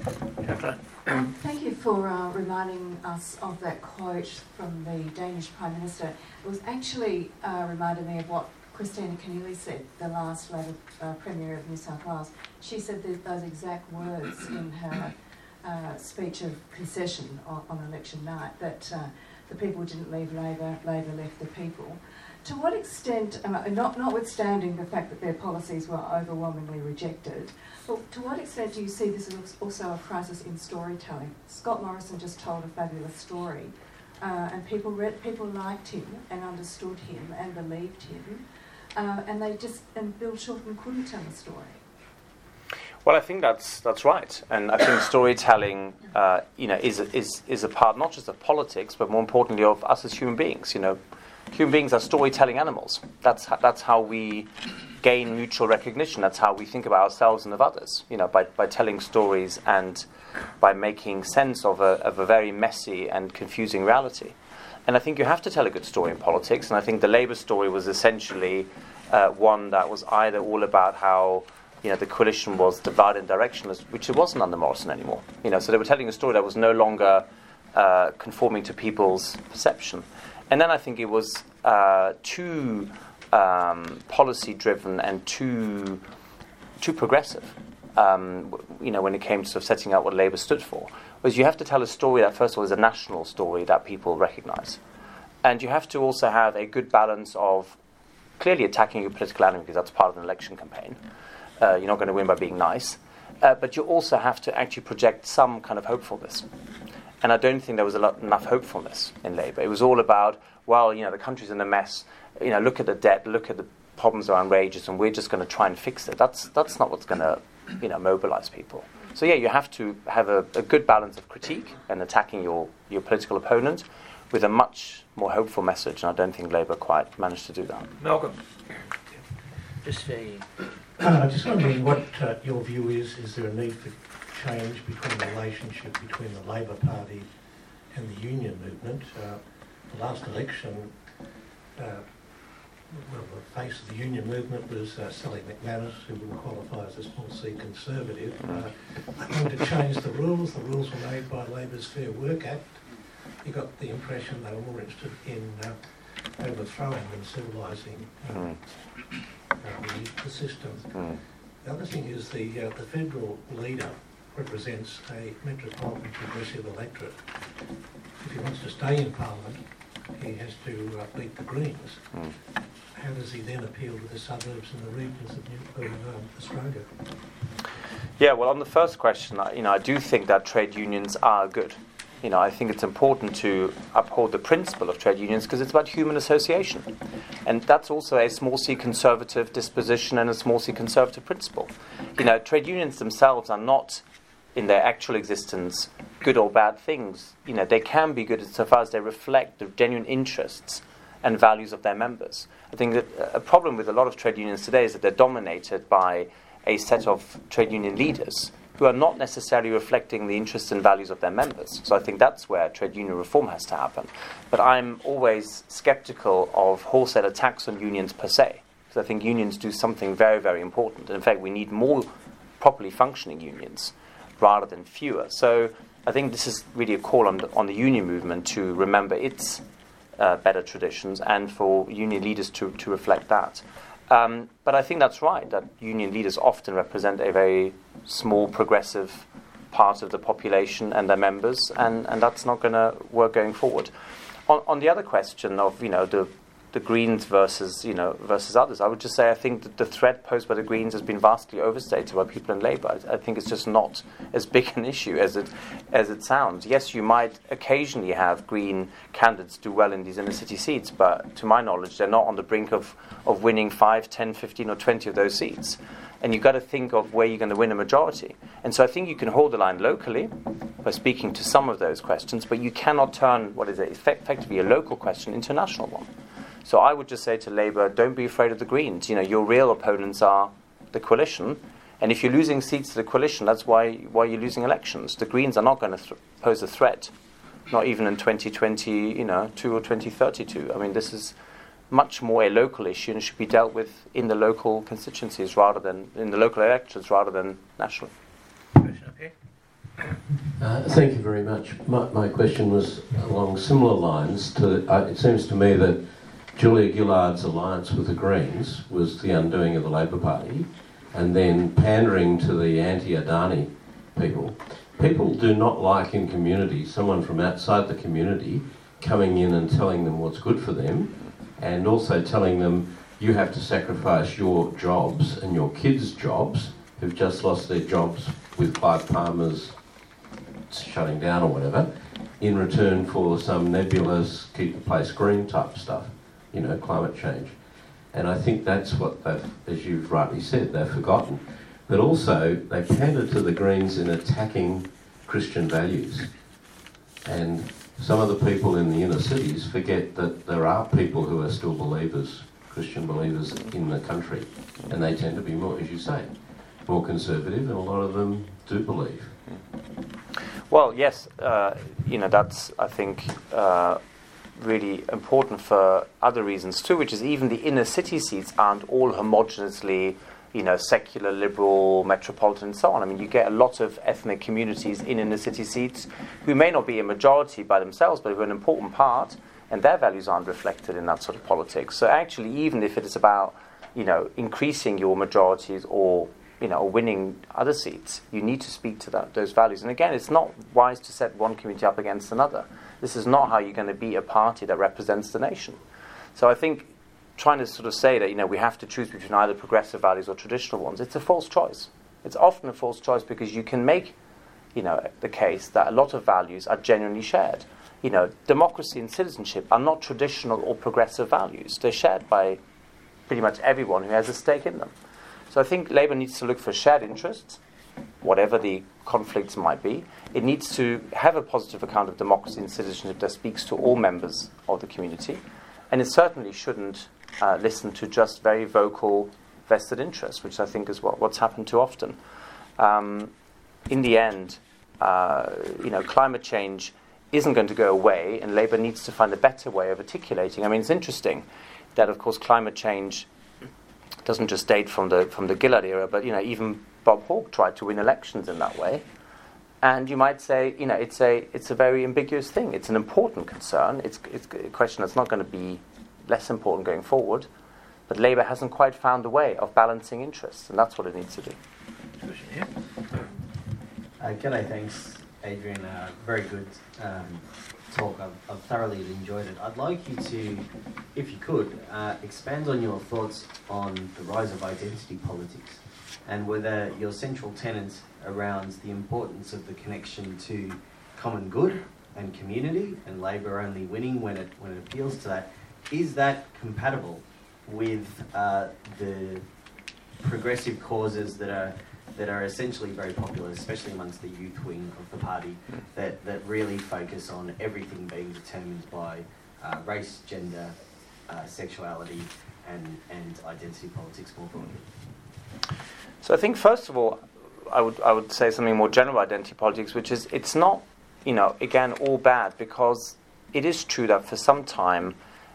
Thank you for uh, reminding us of that quote from the Danish Prime Minister. It was actually uh, reminded me of what Christina Keneally said, the last Labor uh, Premier of New South Wales. She said th- those exact words in her uh, speech of concession on, on election night, that uh, the people didn't leave Labor, Labor left the people. To what extent, uh, not, notwithstanding the fact that their policies were overwhelmingly rejected, but to what extent do you see this as also a crisis in storytelling? Scott Morrison just told a fabulous story, uh, and people read, people liked him and understood him and believed him. Uh, and they just and Bill Shorten couldn't tell a story. Well, I think that's that's right, and I think storytelling, uh, you know, is is is a part not just of politics, but more importantly of us as human beings. You know, human beings are storytelling animals. That's ha- that's how we gain mutual recognition. That's how we think about ourselves and of others. You know, by by telling stories and by making sense of a of a very messy and confusing reality. And I think you have to tell a good story in politics, and I think the Labour story was essentially uh, one that was either all about how, you know, the coalition was divided and directionless, which it wasn't under Morrison anymore. You know, so they were telling a story that was no longer uh, conforming to people's perception. And then I think it was uh, too um, policy-driven and too too progressive. Um, you know, when it came to sort of setting out what Labour stood for, was you have to tell a story that, first of all, is a national story that people recognise. And you have to also have a good balance of clearly attacking your political enemy, because that's part of an election campaign. Uh, you're not going to win by being nice. Uh, but you also have to actually project some kind of hopefulness. And I don't think there was a lot, enough hopefulness in Labour. It was all about, well, you know, the country's in a mess. You know, look at the debt, look at the problems around wages, and we're just going to try and fix it. That's that's not what's going to, you know, mobilise people. So yeah, you have to have a, a good balance of critique and attacking your, your political opponent with a much more hopeful message, and I don't think Labour quite managed to do that. Malcolm, just a... Uh, I'm just wondering what uh, your view is. Is there a need for change between the relationship between the Labor Party and the union movement. Uh, the last election, uh, well, the face of the union movement was uh, Sally McManus, who would qualify as a small C Conservative. Uh, I wanted to change the rules. The rules were made by Labor's Fair Work Act. You got the impression they were more interested in uh, overthrowing than civilising uh, mm. uh, the, the system. Mm. The other thing is the uh, the federal leader represents a metropolitan progressive electorate. If he wants to stay in Parliament, he has to uh, beat the Greens. Mm. How does he then appeal to the suburbs and the regions of, New, of um, Australia? Yeah, well, on the first question, you know, I do think that trade unions are good. You know, I think it's important to uphold the principle of trade unions because it's about human association. And that's also a small c conservative disposition and a small c conservative principle. You know, trade unions themselves are not, in their actual existence, good or bad things. You know, they can be good insofar as they reflect the genuine interests and values of their members. I think that a problem with a lot of trade unions today is that they're dominated by a set of trade union leaders who are not necessarily reflecting the interests and values of their members. So I think that's where trade union reform has to happen. But I'm always skeptical of wholesale attacks on unions per se, because I think unions do something very, very important. And in fact, we need more properly functioning unions rather than fewer. So I think this is really a call on the, on the union movement to remember its uh, better traditions and for union leaders to, to reflect that. Um, but I think that's right, that union leaders often represent a very small, progressive part of the population and their members, and, and that's not going to work going forward. On, on the other question of, you know, the the Greens versus, you know, versus others, I would just say I think that the threat posed by the Greens has been vastly overstated by people in Labour. I, I think it's just not as big an issue as it as it sounds. Yes, you might occasionally have Green candidates do well in these inner city seats, but to my knowledge, they're not on the brink of, of winning five, ten, fifteen or twenty of those seats. And you've got to think of where you're going to win a majority. And so I think you can hold the line locally by speaking to some of those questions, but you cannot turn what is effectively a local question into a national one. So I would just say to Labour, don't be afraid of the Greens. You know, your real opponents are the coalition, and if you're losing seats to the coalition, that's why why you're losing elections. The Greens are not going to th- pose a threat, not even in twenty twenty, you know, two or twenty thirty-two. I mean, this is much more a local issue and should be dealt with in the local constituencies rather than in the local elections rather than nationally. Uh, thank you very much. My, my question was along similar lines. To uh, it seems to me that Julia Gillard's alliance with the Greens was the undoing of the Labor Party, and then pandering to the anti-Adani people. People do not like in communities someone from outside the community coming in and telling them what's good for them, and also telling them you have to sacrifice your jobs and your kids' jobs who've just lost their jobs with Clive Palmer's shutting down or whatever, in return for some nebulous keep the place green type stuff. You know, climate change. And I think that's what they've, as you've rightly said, they've forgotten. But also, they pandered to the Greens in attacking Christian values. And some of the people in the inner cities forget that there are people who are still believers, Christian believers in the country. And they tend to be more, as you say, more conservative, and a lot of them do believe. Well, yes, uh, you know, that's, I think, uh, really important for other reasons too, which is even the inner city seats aren't all homogeneously, you know, secular, liberal, metropolitan and so on. I mean, you get a lot of ethnic communities in inner city seats who may not be a majority by themselves, but who are an important part, and their values aren't reflected in that sort of politics. So actually, even if it is about, you know, increasing your majorities or, you know, winning other seats, you need to speak to that, those values. And again, it's not wise to set one community up against another. This is not how you're going to be a party that represents the nation. So I think trying to sort of say that, you know, we have to choose between either progressive values or traditional ones, it's a false choice. It's often a false choice because you can make, you know, the case that a lot of values are genuinely shared. You know, democracy and citizenship are not traditional or progressive values. They're shared by pretty much everyone who has a stake in them. So I think Labour needs to look for shared interests, whatever the conflicts might be. It needs to have a positive account of democracy and citizenship that speaks to all members of the community. And it certainly shouldn't uh, listen to just very vocal vested interests, which I think is what, what's happened too often. Um, in the end, uh, you know, climate change isn't going to go away, and Labour needs to find a better way of articulating. I mean, it's interesting that, of course, climate change doesn't just date from the from the Gillard era, but you know, even Bob Hawke tried to win elections in that way. And you might say, you know, it's a it's a very ambiguous thing. It's an important concern. It's it's a question that's not going to be less important going forward. But Labour hasn't quite found a way of balancing interests, and that's what it needs to do. Uh, g'day, thanks, Adrian. Uh, very good um, talk. I've, I've thoroughly enjoyed it. I'd like you to, if you could, uh, expand on your thoughts on the rise of identity politics and whether your central tenets around the importance of the connection to common good and community, and Labour only winning when it when it appeals to that, is that compatible with uh, the progressive causes that are that are essentially very popular, especially amongst the youth wing of the party, that, that really focus on everything being determined by uh, race, gender, uh, sexuality, and, and identity politics more broadly? So I think, first of all, I would I would say something more general identity politics, which is it's not, you know, again, all bad, because it is true that for some time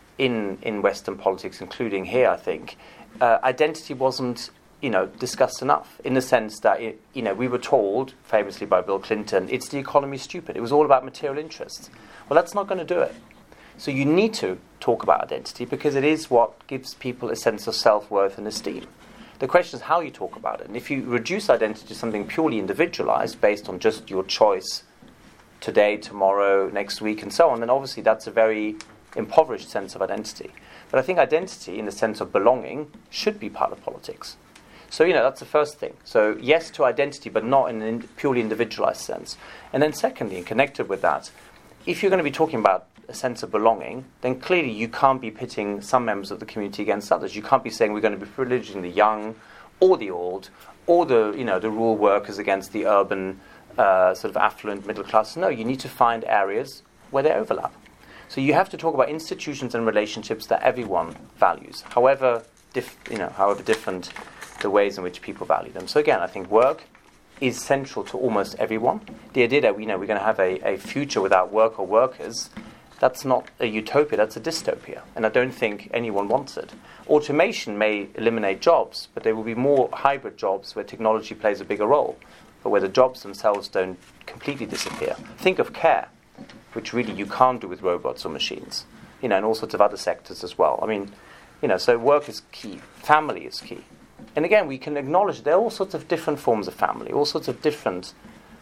in in Western politics, including here, I think, uh, identity wasn't, you know, discussed enough, in the sense that, it, you know, we were told, famously by Bill Clinton, it's the economy stupid. It was all about material interests. Well, that's not going to do it. So you need to talk about identity, because it is what gives people a sense of self-worth and esteem. The question is how you talk about it. And if you reduce identity to something purely individualized, based on just your choice today, tomorrow, next week, and so on, then obviously that's a very impoverished sense of identity. But I think identity, in the sense of belonging, should be part of politics. So, you know, that's the first thing. So, yes to identity, but not in a in purely individualized sense. And then secondly, and connected with that, if you're going to be talking about a sense of belonging, then clearly you can't be pitting some members of the community against others. You can't be saying we're going to be privileging the young or the old or the, you know, the rural workers against the urban, uh, sort of affluent middle class. No, you need to find areas where they overlap. So you have to talk about institutions and relationships that everyone values, however, dif- you know, however different the ways in which people value them. So again, I think work is central to almost everyone. The idea that, you know, we're going to have a, a future without work or workers, that's not a utopia, that's a dystopia. And I don't think anyone wants it. Automation may eliminate jobs, but there will be more hybrid jobs where technology plays a bigger role, but where the jobs themselves don't completely disappear. Think of care, which really you can't do with robots or machines, you know, and all sorts of other sectors as well. I mean, you know, so work is key. Family is key. And again, we can acknowledge there are all sorts of different forms of family, all sorts of different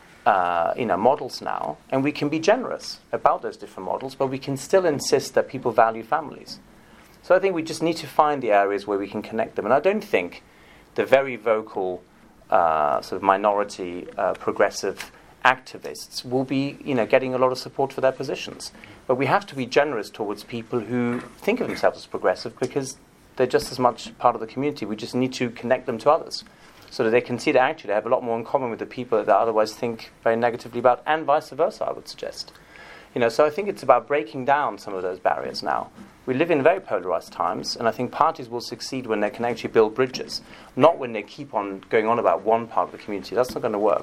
uh, you know, models now, and we can be generous about those different models, but we can still insist that people value families. So I think we just need to find the areas where we can connect them. And I don't think the very vocal uh, sort of minority uh, progressive activists will be, you know, getting a lot of support for their positions. But we have to be generous towards people who think of themselves as progressive, because they're just as much part of the community. We just need to connect them to others, so that they can see that actually they have a lot more in common with the people that they otherwise think very negatively about, and vice versa, I would suggest. You know, so I think it's about breaking down some of those barriers now. We live in very polarized times, and I think parties will succeed when they can actually build bridges, not when they keep on going on about one part of the community. That's not going to work.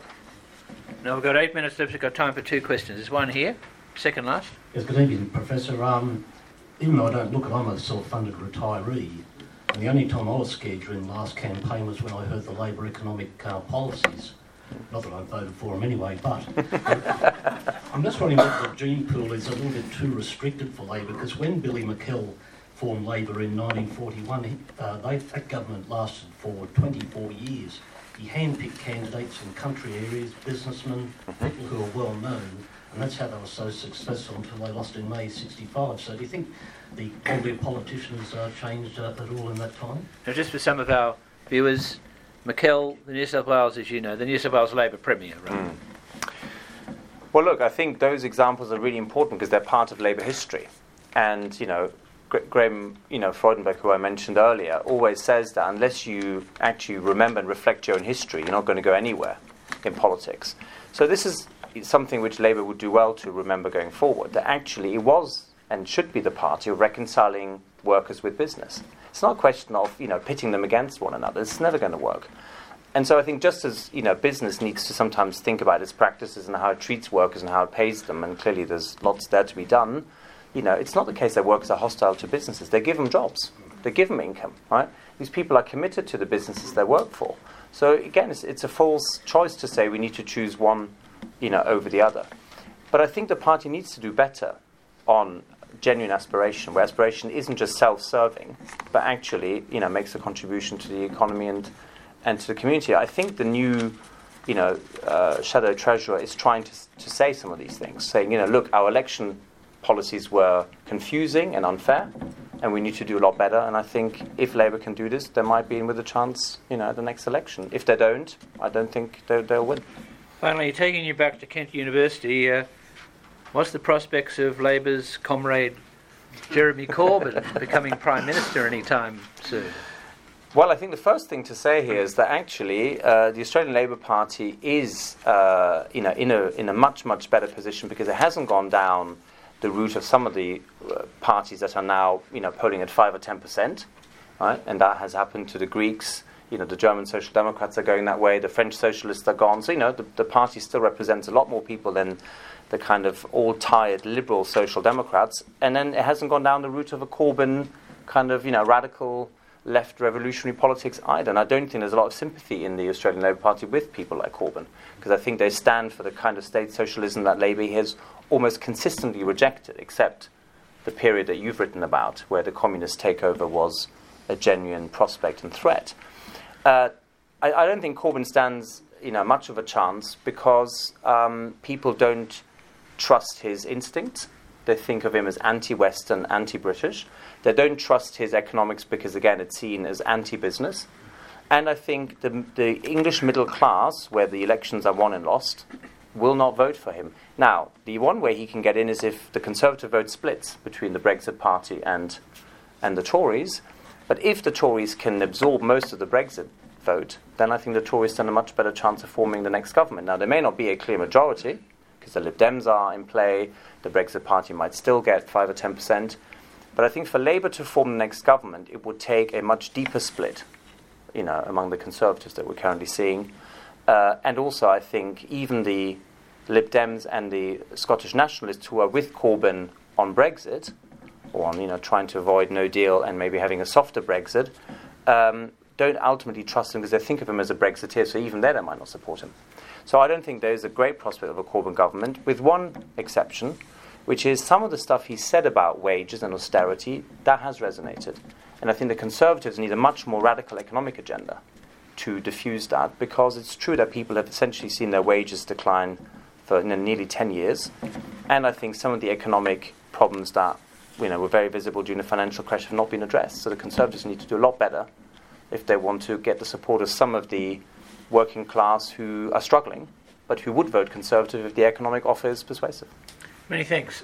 Now we've got eight minutes left. We've got time for two questions. There's one here, second last. Yes, good evening, Professor. Um, even though I don't look it, I'm a self-funded retiree. And the only time I was scared during the last campaign was when I heard the Labor economic uh, policies. Not that I voted for them anyway, but I'm just wondering if the gene pool is a little bit too restricted for Labor, because when Billy McKell formed Labor in nineteen forty-one, he, uh, they, that government lasted for twenty-four years. He handpicked candidates in country areas, businessmen, people who are well known, and that's how they were so successful until they lost in May sixty-five. So do you think the all their politicians uh, changed uh, at all in that time? Now, just for some of our viewers, McKell, the New South Wales, as you know, the New South Wales Labor Premier, right? Mm. Well, look, I think those examples are really important because they're part of Labour history. And, you know, Gra- Graham, you know, Freudenberg, who I mentioned earlier, always says that unless you actually remember and reflect your own history, you're not going to go anywhere in politics. So this is something which Labour would do well to remember going forward, that actually it was and should be the party of reconciling workers with business. It's not a question of, you know, pitting them against one another. It's never going to work. And so I think just as, you know, business needs to sometimes think about its practices and how it treats workers and how it pays them, and clearly there's lots there to be done, you know, it's not the case that workers are hostile to businesses. They give them jobs. They give them income, right? These people are committed to the businesses they work for. So again, it's, it's a false choice to say we need to choose one, you know, over the other. But I think the party needs to do better on genuine aspiration, where aspiration isn't just self-serving, but actually, you know, makes a contribution to the economy and and to the community. I think the new, you know, uh, shadow treasurer is trying to to say some of these things, saying, you know, look, our election policies were confusing and unfair, and we need to do a lot better. And I think if Labour can do this, they might be in with a chance, you know, at the next election. If they don't, I don't think they'll, they'll win. Finally, taking you back to Kent University, uh, what's the prospects of Labour's comrade Jeremy Corbyn becoming Prime Minister any time soon? Well, I think the first thing to say here is that actually uh, the Australian Labour Party is, uh, you know, in a in a much much better position because it hasn't gone down the route of some of the uh, parties that are now, you know, polling at five or ten percent, right? And that has happened to the Greeks. You know, the German Social Democrats are going that way. The French Socialists are gone. So, you know, the, the party still represents a lot more people than the kind of all-tired liberal Social Democrats. And then it hasn't gone down the route of a Corbyn kind of, you know, radical left revolutionary politics either. And I don't think there's a lot of sympathy in the Australian Labour Party with people like Corbyn, because I think they stand for the kind of state socialism that Labour has almost consistently rejected, except the period that you've written about, where the communist takeover was a genuine prospect and threat. Uh, I, I don't think Corbyn stands, you know, much of a chance because um, people don't trust his instincts. They think of him as anti-Western, anti-British. They don't trust his economics because, again, it's seen as anti-business. And I think the, the English middle class, where the elections are won and lost, will not vote for him. Now, the one way he can get in is if the Conservative vote splits between the Brexit Party and and the Tories. But if the Tories can absorb most of the Brexit vote, then I think the Tories stand a much better chance of forming the next government. Now, there may not be a clear majority, because the Lib Dems are in play, the Brexit Party might still get five or ten percent. But I think for Labour to form the next government, it would take a much deeper split, you know, among the Conservatives that we're currently seeing. Uh, and also, I think even the Lib Dems and the Scottish Nationalists who are with Corbyn on Brexit, or on, you know, trying to avoid no deal and maybe having a softer Brexit, um, don't ultimately trust him because they think of him as a Brexiteer, so even there they might not support him. So I don't think there is a great prospect of a Corbyn government, with one exception, which is some of the stuff he said about wages and austerity, that has resonated. And I think the Conservatives need a much more radical economic agenda to diffuse that, because it's true that people have essentially seen their wages decline for, you know, nearly ten years. And I think some of the economic problems that, you know, were very visible during the financial crash have not been addressed. So the Conservatives need to do a lot better if they want to get the support of some of the working class who are struggling, but who would vote Conservative if the economic offer is persuasive. Many thanks.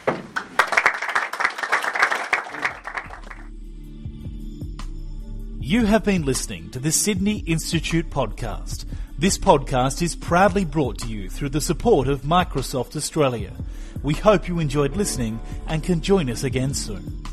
You have been listening to the Sydney Institute podcast. This podcast is proudly brought to you through the support of Microsoft Australia. We hope you enjoyed listening and can join us again soon.